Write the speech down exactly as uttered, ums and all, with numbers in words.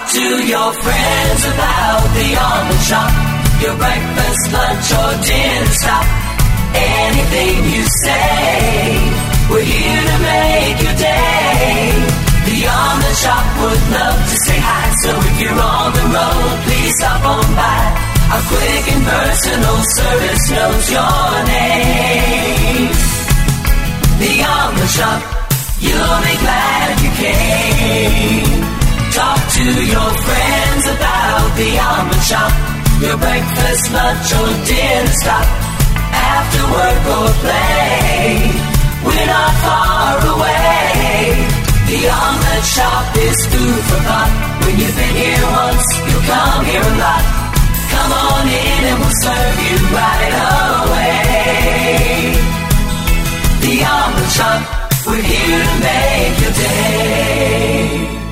to your friends about the Almond Shop. Your breakfast, lunch, or dinner stop. Anything you say, we're here to make your day. The Almond Shop would love to say hi, so if you're on the road, please stop on by. Our quick and personal service knows your name. The Almond Shop, you'll be glad you came. Talk to your friends about the Almond Shop. Your breakfast, lunch, or dinner stop. After work or play, we're not far away. The Almond Shop is food for thought. When you've been here once, you'll come here a lot. Come on in and we'll serve you right away. The Almond Shop, we're here to make your day.